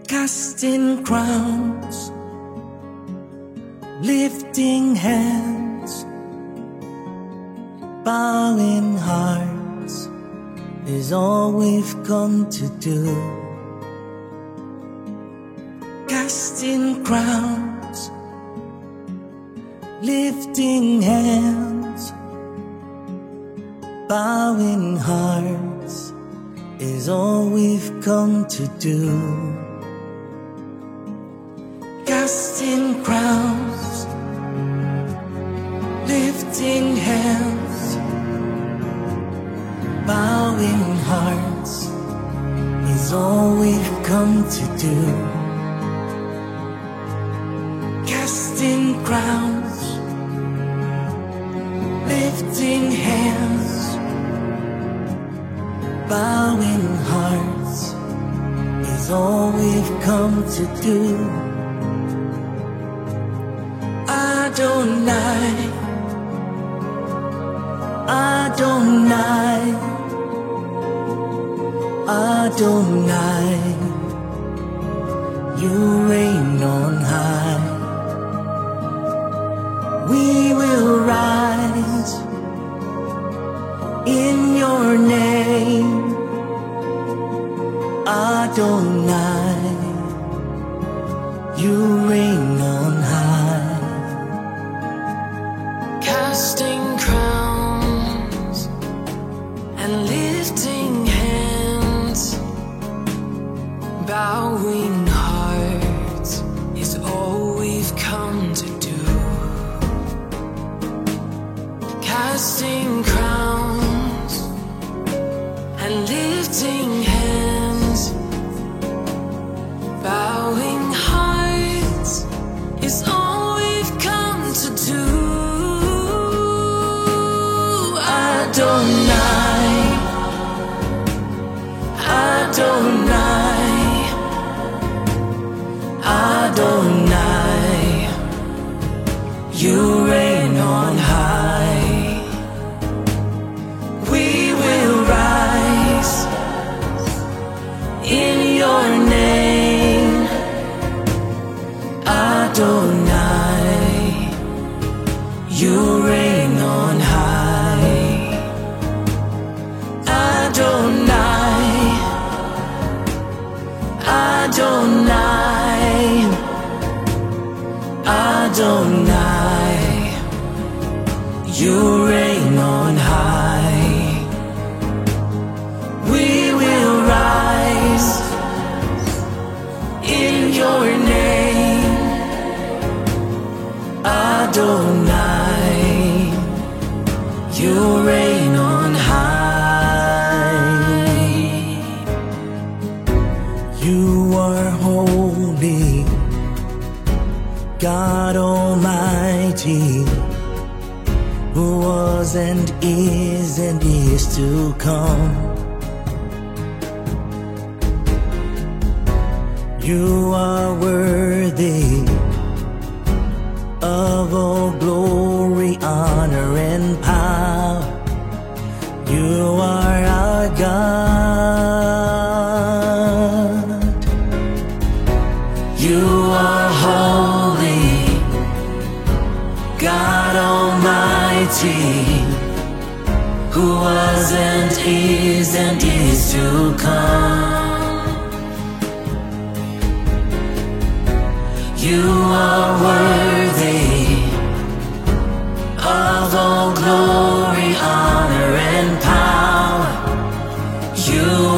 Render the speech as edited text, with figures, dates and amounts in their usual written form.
casting crowns, lifting hands, bowing hearts is all we've come to do. Casting crowns, lifting hands, bowing hearts is all we've come to do. Casting crowns, lifting hands, bowing hearts is all we've come to do. Casting crowns, lifting hands, bowing hearts is all we've come to do. Adonai, Adonai, Adonai, you reign on high. We will rise in your name, Adonai, you reign on high. Casting crowns and lifting hands, bowing hearts is all we've come to do. Casting crowns and lifting hands, bowing hearts is all we've come to do. Adonai, Adonai, Adonai, you reign on high. We will rise in your name, Adonai, you reign on high. Adonai, Adonai, Adonai, you reign on high. We will rise in your name, Adonai, you reign on high. You are holy, God Almighty, who was and is to come. You are worthy of all glory, honor, and power. You are our God. You are holy, God Almighty, who was and is to come. You are worthy of all glory, honor, and power. You